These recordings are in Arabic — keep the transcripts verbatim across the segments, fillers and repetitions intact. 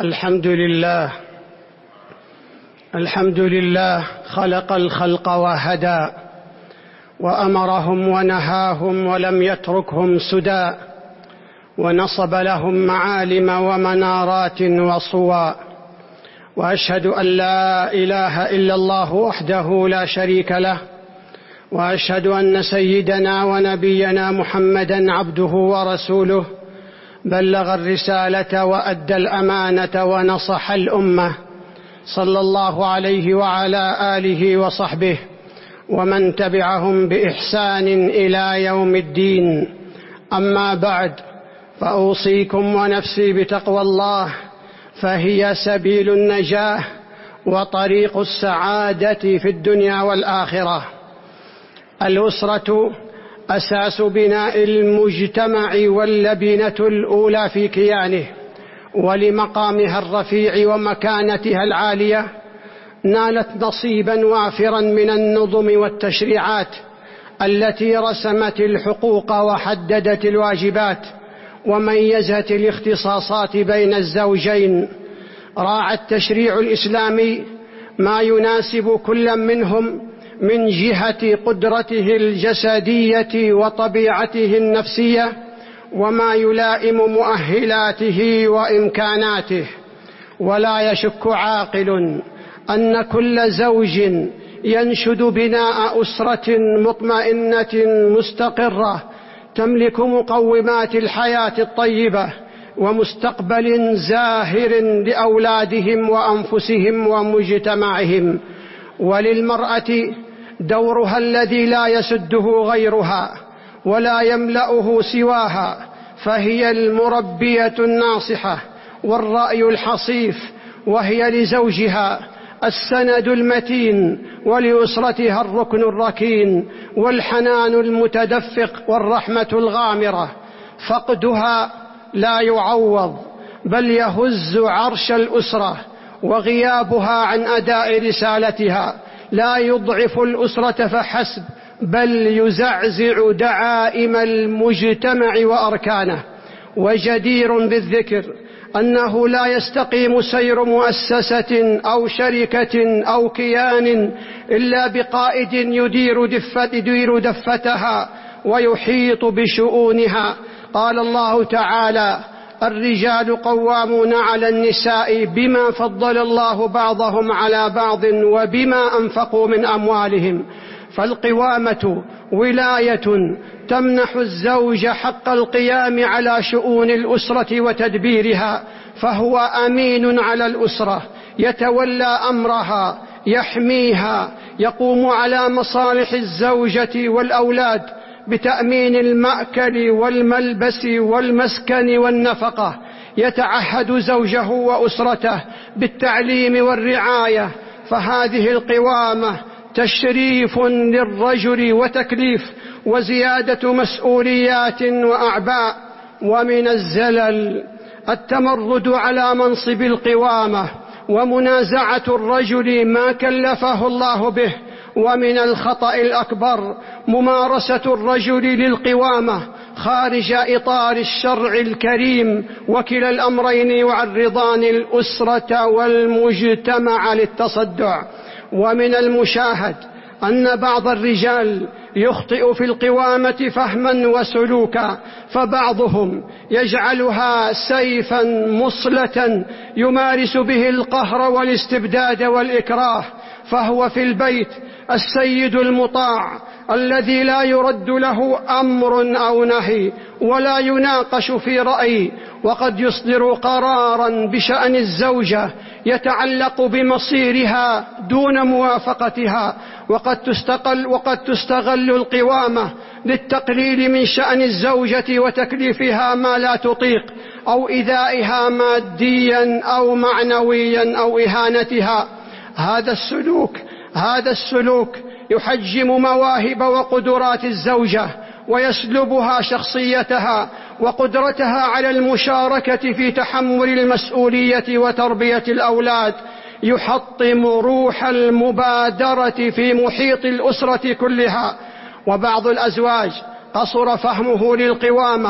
الحمد لله الحمد لله خلق الخلق وهدى وأمرهم ونهاهم ولم يتركهم سدى ونصب لهم معالم ومنارات وصوى وأشهد أن لا إله إلا الله وحده لا شريك له وأشهد أن سيدنا ونبينا محمدًا عبده ورسوله بلغ الرسالة وأدى الأمانة ونصح الأمة صلى الله عليه وعلى آله وصحبه ومن تبعهم بإحسان إلى يوم الدين. أما بعد، فأوصيكم ونفسي بتقوى الله، فهي سبيل النجاة وطريق السعادة في الدنيا والآخرة. الأسرة أساس بناء المجتمع واللبنة الأولى في كيانه، ولمقامها الرفيع ومكانتها العالية نالت نصيبا وافرا من النظم والتشريعات التي رسمت الحقوق وحددت الواجبات وميزت الاختصاصات بين الزوجين. راعى التشريع الإسلامي ما يناسب كل منهم من جهة قدرته الجسدية وطبيعته النفسية، وما يلائم مؤهلاته وإمكاناته. ولا يشك عاقل أن كل زوج ينشد بناء أسرة مطمئنة مستقرة تملك مقومات الحياة الطيبة ومستقبل زاهر لأولادهم وأنفسهم ومجتمعهم. وللمرأة دورها الذي لا يسده غيرها ولا يملأه سواها، فهي المربية الناصحة والرأي الحصيف، وهي لزوجها السند المتين، ولأسرتها الركن الركين والحنان المتدفق والرحمة الغامرة. فقدها لا يعوض بل يهز عرش الأسرة، وغيابها عن أداء رسالتها لا يضعف الأسرة فحسب بل يزعزع دعائم المجتمع وأركانه. وجدير بالذكر أنه لا يستقيم سير مؤسسة أو شركة أو كيان إلا بقائد يدير دفة يدير دفتها ويحيط بشؤونها. قال الله تعالى: الرجال قوامون على النساء بما فضل الله بعضهم على بعض وبما أنفقوا من أموالهم. فالقوامة ولاية تمنح الزوج حق القيام على شؤون الأسرة وتدبيرها، فهو أمين على الأسرة، يتولى أمرها، يحميها، يقوم على مصالح الزوجة والأولاد بتأمين المأكل والملبس والمسكن والنفقة، يتعهد زوجه وأسرته بالتعليم والرعاية. فهذه القوامة تشريف للرجل وتكليف وزيادة مسؤوليات وأعباء. ومن الزلل التمرد على منصب القوامة ومنازعة الرجل ما كلفه الله به. ومن الخطأ الأكبر ممارسة الرجل للقوامة خارج إطار الشرع الكريم، وكلا الأمرين يعرضان الأسرة والمجتمع للتصدع. ومن المشاهد أن بعض الرجال يخطئ في القوامة فهما وسلوكا، فبعضهم يجعلها سيفا مصلة يمارس به القهر والاستبداد والإكراه، فهو في البيت السيد المطاع الذي لا يرد له أمر أو نهي ولا يناقش في رأي، وقد يصدر قراراً بشأن الزوجة يتعلق بمصيرها دون موافقتها. وقد تستقل وقد تستغل القوامة للتقليل من شأن الزوجة وتكليفها ما لا تطيق، أو إيذائها مادياً أو معنوياً أو إهانتها. هذا السلوك هذا السلوك يحجم مواهب وقدرات الزوجة ويسلبها شخصيتها وقدرتها على المشاركة في تحمل المسؤولية وتربية الأولاد. يحطم روح المبادرة في محيط الأسرة كلها. وبعض الأزواج قصر فهمه للقوامة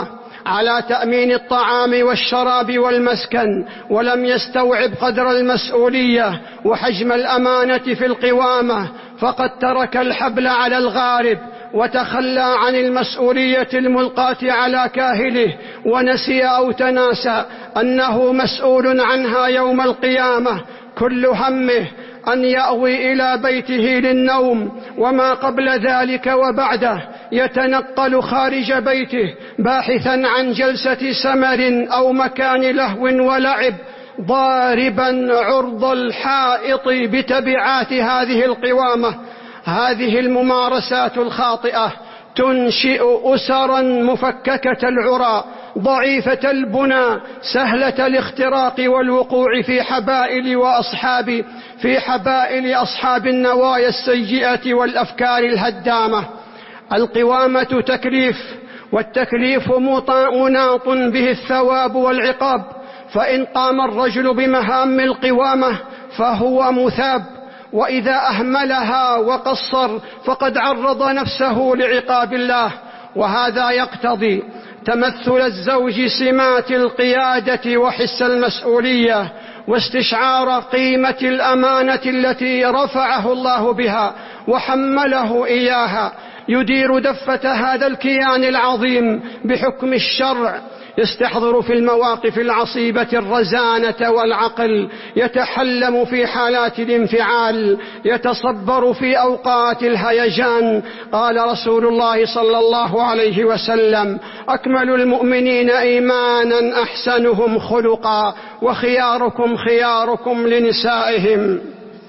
على تأمين الطعام والشراب والمسكن، ولم يستوعب قدر المسؤولية وحجم الأمانة في القوامة، فقد ترك الحبل على الغارب وتخلى عن المسؤولية الملقاة على كاهله، ونسي أو تناسى أنه مسؤول عنها يوم القيامة. كل همه أن يأوي إلى بيته للنوم، وما قبل ذلك وبعده يتنقل خارج بيته باحثا عن جلسة سمر أو مكان لهو ولعب، ضاربا عرض الحائط بتبعات هذه القوامة. هذه الممارسات الخاطئة تنشئ أسرا مفككة العرى، ضعيفة البنى، سهلة الاختراق والوقوع في حبائل وأصحاب في حبائل أصحاب النوايا السيئة والأفكار الهدامة. القوامة تكليف، والتكليف مناط به الثواب والعقاب، فإن قام الرجل بمهام القوامة فهو مثاب، وإذا أهملها وقصر فقد عرض نفسه لعقاب الله. وهذا يقتضي تمثل الزوج سمات القيادة وحس المسؤولية، واستشعار قيمة الأمانة التي رفعه الله بها وحمله إياها، يدير دفة هذا الكيان العظيم بحكم الشرع، يستحضر في المواقف العصيبة الرزانة والعقل، يتحلم في حالات الانفعال، يتصبر في أوقات الهيجان. قال رسول الله صلى الله عليه وسلم: أكمل المؤمنين إيمانا أحسنهم خلقا، وخياركم خياركم لنسائهم.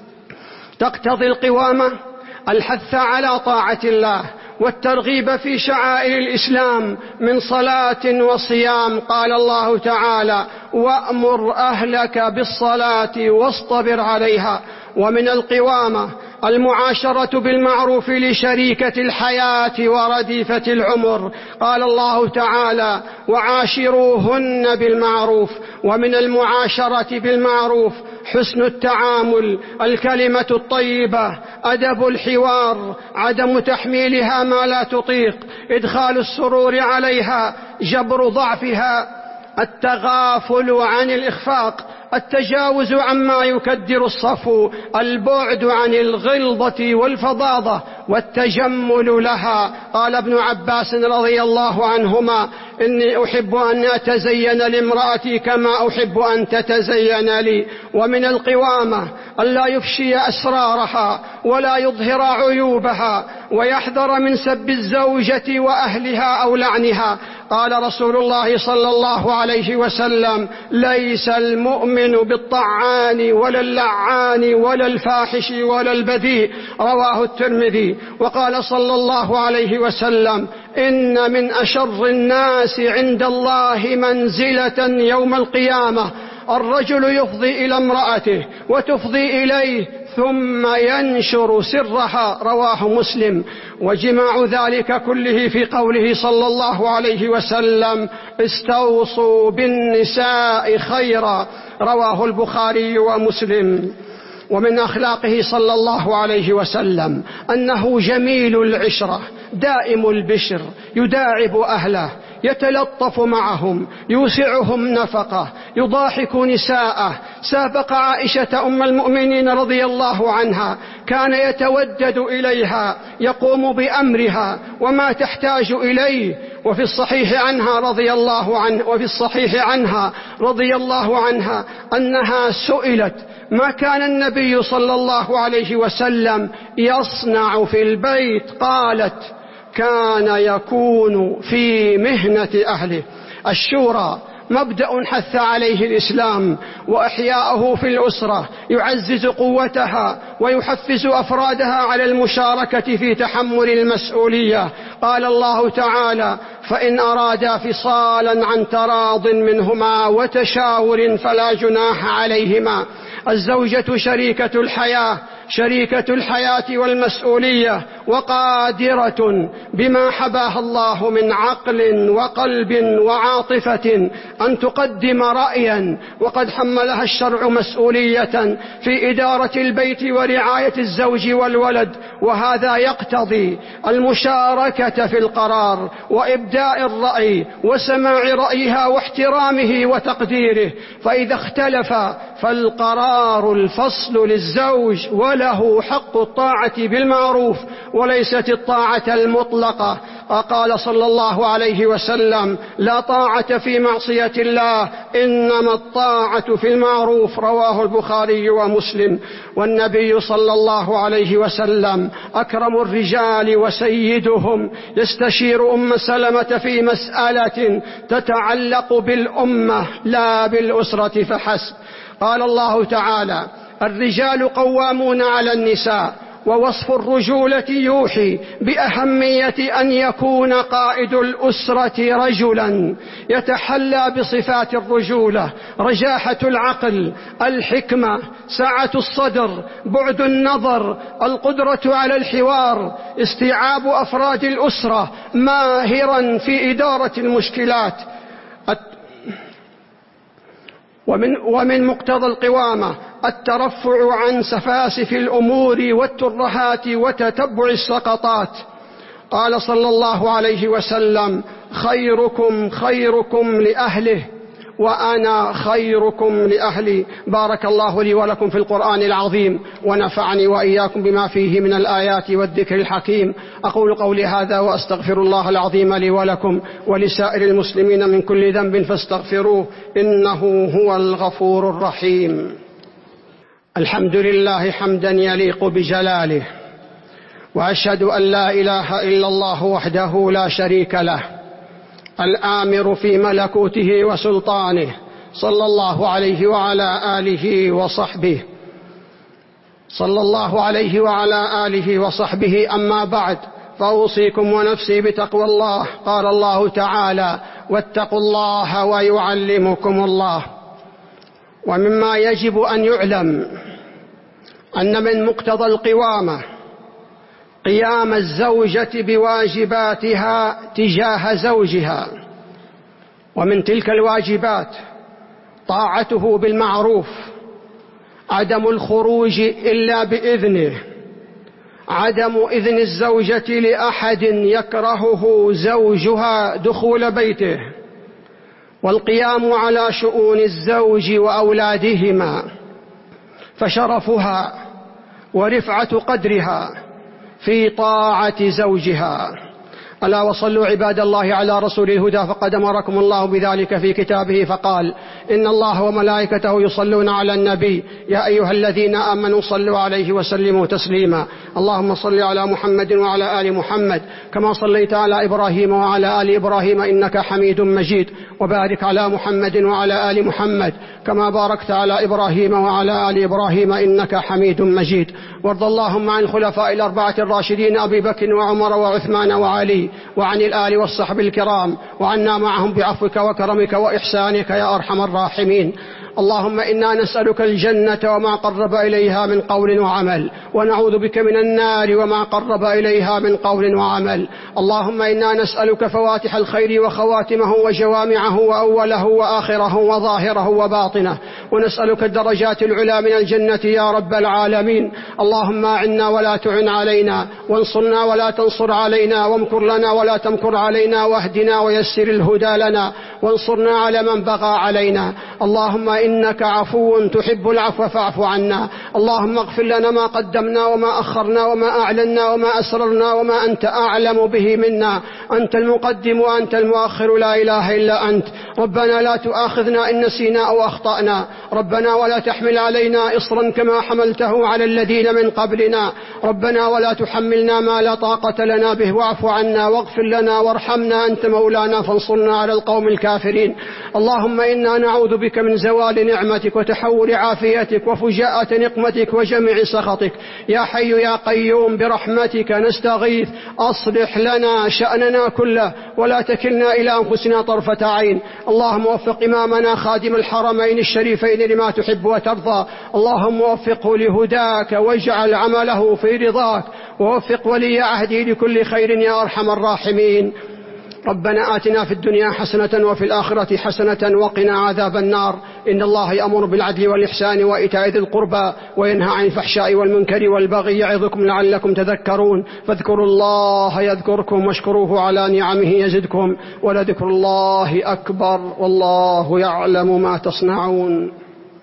تقتضي القوامة الحث على طاعة الله والترغيب في شعائر الإسلام من صلاة وصيام. قال الله تعالى: وأمر أهلك بالصلاة واصطبر عليها. ومن القوامة المعاشرة بالمعروف لشريكة الحياة ورديفة العمر. قال الله تعالى: وعاشروهن بالمعروف. ومن المعاشرة بالمعروف حسن التعامل، الكلمة الطيبة، أدب الحوار، عدم تحميلها ما لا تطيق، إدخال السرور عليها، جبر ضعفها، التغافل عن الإخفاق، التجاوز عما يكدر الصفو، البعد عن الغلظة والفظاظة، والتجمل لها. قال ابن عباس رضي الله عنهما: إني أحب أن أتزين لامرأتي كما أحب أن تتزين لي. ومن القوامة ألا يفشي أسرارها ولا يظهر عيوبها، ويحذر من سب الزوجة وأهلها أو لعنها. قال رسول الله صلى الله عليه وسلم: ليس المؤمن بالطعان ولا اللعان ولا الفاحش ولا البذيء. رواه الترمذي. وقال صلى الله عليه وسلم: إن من أشر الناس عند الله منزلة يوم القيامة الرجل يفضي إلى امرأته وتفضي إليه ثم ينشر سرها. رواه مسلم. وجماع ذلك كله في قوله صلى الله عليه وسلم: استوصوا بالنساء خيرا. رواه البخاري ومسلم. ومن أخلاقه صلى الله عليه وسلم أنه جميل العشرة، دائم البشر، يداعب أهله، يتلطف معهم، يوسعهم نفقه، يضاحك نساءه. سابق عائشة أم المؤمنين رضي الله عنها، كان يتودد إليها، يقوم بأمرها وما تحتاج إليه. وفي الصحيح عنها رضي الله عنه وفي الصحيح عنها رضي الله عنها أنها سئلت: ما كان النبي صلى الله عليه وسلم يصنع في البيت؟ قالت: كان يكون في مهنة أهله. الشورى مبدأ حث عليه الإسلام، وإحياؤه في الأسرة يعزز قوتها ويحفز أفرادها على المشاركة في تحمل المسؤولية. قال الله تعالى: فإن أرادا فصالا عن تراض منهما وتشاور فلا جناح عليهما. الزوجة شريكة الحياة، شريكة الحياة والمسؤولية، وقادرة بما حباها الله من عقل وقلب وعاطفة أن تقدم رأيا، وقد حملها الشرع مسؤولية في إدارة البيت ورعاية الزوج والولد، وهذا يقتضي المشاركة في القرار وإبداء الرأي وسماع رأيها واحترامه وتقديره، فإذا اختلف فالقرار الفصل للزوج، وله حق الطاعة بالمعروف وليست الطاعة المطلقة. قال صلى الله عليه وسلم: لا طاعة في معصية الله، إنما الطاعة في المعروف، رواه البخاري ومسلم. والنبي صلى الله عليه وسلم أكرم الرجال وسيدهم يستشير أم سلمة في مسألة تتعلق بالأمة لا بالأسرة فحسب. قال الله تعالى: الرجال قوامون على النساء، ووصف الرجولة يوحي بأهمية أن يكون قائد الأسرة رجلا يتحلى بصفات الرجولة: رجاحة العقل، الحكمة، سعة الصدر، بعد النظر، القدرة على الحوار، استيعاب أفراد الأسرة، ماهرا في إدارة المشكلات. ومن, ومن مقتضى القوامة الترفع عن سفاسف الأمور والترهات وتتبع السقطات. قال صلى الله عليه وسلم: خيركم خيركم لأهله وأنا خيركم لأهلي. بارك الله لي ولكم في القرآن العظيم، ونفعني وإياكم بما فيه من الآيات والذكر الحكيم. أقول قولي هذا وأستغفر الله العظيم لي ولكم ولسائر المسلمين من كل ذنب فاستغفروه، إنه هو الغفور الرحيم. الحمد لله حمدا يليق بجلاله، وأشهد أن لا إله إلا الله وحده لا شريك له، الآمر في ملكوته وسلطانه، صلى الله عليه وعلى آله وصحبه صلى الله عليه وعلى آله وصحبه أما بعد، فأوصيكم ونفسي بتقوى الله. قال الله تعالى: واتقوا الله ويعلمكم الله. ومما يجب أن يعلم أن من مقتضى القوامة قيام الزوجة بواجباتها تجاه زوجها، ومن تلك الواجبات طاعته بالمعروف، عدم الخروج إلا بإذنه، عدم إذن الزوجة لأحد يكرهه زوجها دخول بيته، والقيام على شؤون الزوج وأولادهما، فشرفها ورفعة قدرها في طاعة زوجها. ألا وصلوا عباد الله على رسول الهدى، فقد أمركم الله بذلك في كتابه فقال: إن الله وملائكته يصلون على النبي يا أيها الذين آمنوا صلوا عليه وسلموا تسليما. اللهم صل على محمد وعلى آل محمد كما صليت على إبراهيم وعلى آل إبراهيم إنك حميد مجيد، وبارك على محمد وعلى آل محمد كما باركت على إبراهيم وعلى آل إبراهيم إنك حميد مجيد. وارض اللهم عن الخلفاء الأربعة الراشدين أبي بكر وعمر وعثمان وعلي، وعن الآل والصحب الكرام، وعنا معهم بعفوك وكرمك وإحسانك يا أرحم الراحمين. اللهم إنا نسألك الجنة وما قرب إليها من قول وعمل، ونعوذ بك من النار وما قرب إليها من قول وعمل. اللهم إنا نسألك فواتح الخير وخواتمه وجوامعه وأوله وآخره وظاهره وباطنه، ونسألك الدرجات العلى من الجنة يا رب العالمين. اللهم أعنا ولا تعن علينا، وانصرنا ولا تنصر علينا، وامكر لنا ولا تمكر علينا، واهدنا ويسر الهدى لنا، وانصرنا على من بغى علينا. اللهم إنك عفو تحب العفو فاعف عنا. اللهم اغفر لنا ما قدمنا وما أخرنا وما أعلنا وما أسررنا وما أنت أعلم به منا. أنت المقدم وأنت المؤخر، لا إله إلا أنت. ربنا لا تؤاخذنا إن نسينا أو أخطأنا. ربنا ولا تحمل علينا إصرا كما حملته على الذين من قبلنا. ربنا ولا تحملنا ما لا طاقة لنا به، واعف عنا واغفر لنا وارحمنا، أنت مولانا فانصرنا على القوم الكافرين. اللهم إنا نعوذ بك من زوال نعمتك وتحول عافيتك وفجاءة نقمتك نقمتك وجميع سخطك. يا حي يا قيوم برحمتك نستغيث، أصلح لنا شأننا كله ولا تكلنا إلى أنفسنا طرفة عين. اللهم وفق إمامنا خادم الحرمين الشريفين لما تحب وترضى، اللهم وفقه لهداك واجعل عمله في رضاك، ووفق ولي عهده لكل خير يا أرحم الراحمين. ربنا آتنا في الدنيا حسنة وفي الآخرة حسنة وقنا عذاب النار. إن الله يأمر بالعدل والإحسان وإيتاء ذي القربى وينهى عن الفحشاء والمنكر والبغي يعظكم لعلكم تذكرون. فاذكروا الله يذكركم واشكروه على نعمه يزدكم ولذكر الله أكبر والله يعلم ما تصنعون.